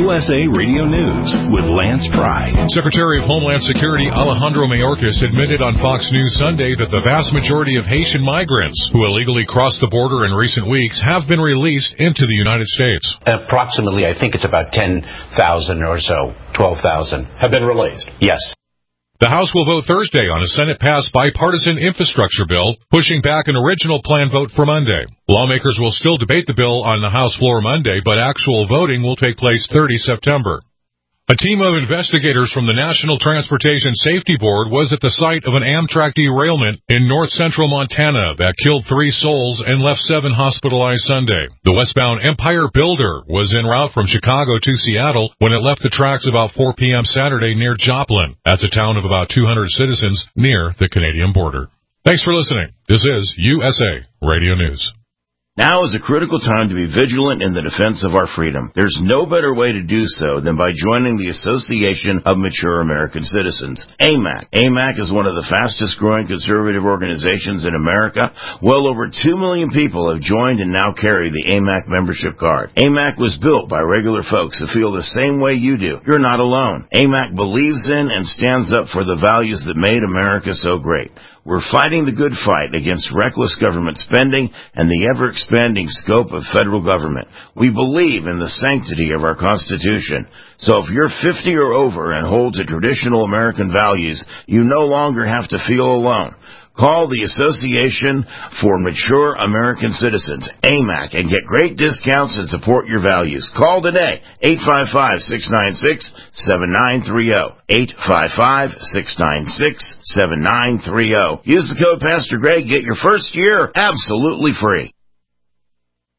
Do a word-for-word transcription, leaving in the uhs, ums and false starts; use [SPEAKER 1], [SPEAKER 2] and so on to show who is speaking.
[SPEAKER 1] U S A Radio News with Lance Pry.
[SPEAKER 2] Secretary of Homeland Security Alejandro Mayorkas admitted on Fox News Sunday that the vast majority of Haitian migrants who illegally crossed the border in recent weeks have been released into the United States.
[SPEAKER 3] Approximately, I think it's about ten thousand or so, twelve thousand.
[SPEAKER 4] Have been released?
[SPEAKER 3] Yes.
[SPEAKER 2] The House will vote Thursday on a Senate-passed bipartisan infrastructure bill, pushing back an original planned vote for Monday. Lawmakers will still debate the bill on the House floor Monday, but actual voting will take place the thirtieth of September. A team of investigators from the National Transportation Safety Board was at the site of an Amtrak derailment in north-central Montana that killed three souls and left seven hospitalized Sunday. The westbound Empire Builder was en route from Chicago to Seattle when it left the tracks about four p.m. Saturday near Joplin. That's a town of about two hundred citizens near the Canadian border. Thanks for listening. This is U S A Radio News.
[SPEAKER 5] Now is a critical time to be vigilant in the defense of our freedom. There's no better way to do so than by joining the Association of Mature American Citizens, A M A C. A M A C is one of the fastest growing conservative organizations in America. Well over two million people have joined and now carry the A M A C membership card. A M A C was built by regular folks who feel the same way you do. You're not alone. A M A C believes in and stands up for the values that made America so great. We're fighting the good fight against reckless government spending and the ever-expanding scope of federal government. We believe in the sanctity of our Constitution. So if you're fifty or over and hold to traditional American values, you no longer have to feel alone. Call the Association for Mature American Citizens, A M A C, and get great discounts and support your values. Call today, eight five five, six nine six, seven nine three zero, eight five five, six nine six, seven nine three zero. Use the code Pastor Greg, get your first year absolutely free.